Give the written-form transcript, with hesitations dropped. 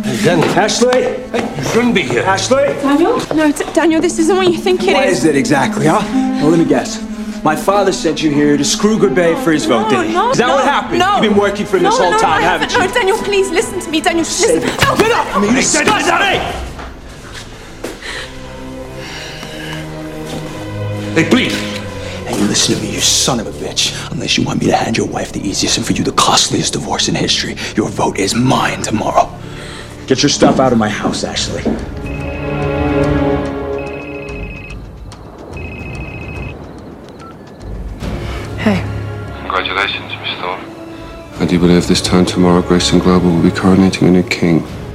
Hey, Daniel. Ashley? Hey, you shouldn't be here. Ashley? Daniel? No, Daniel, this isn't what you think it is. What is it exactly, huh? Well, let me guess. My father sent you here to screw Goodbay for his vote, didn't he? Is that what happened? No. You've been working for him this whole time, haven't you? No, Daniel, please listen to me. Daniel, listen. No. Get up! I mean, you disgust me! Hey, please. Hey, listen to me, you son of a bitch. Unless you want me to hand your wife the easiest and for you the costliest divorce in history, your vote is mine tomorrow. Get your stuff out of my house, Ashley. Hey. Congratulations, Miss Thorne. I do believe this time tomorrow, Grayson Global will be coronating a new king.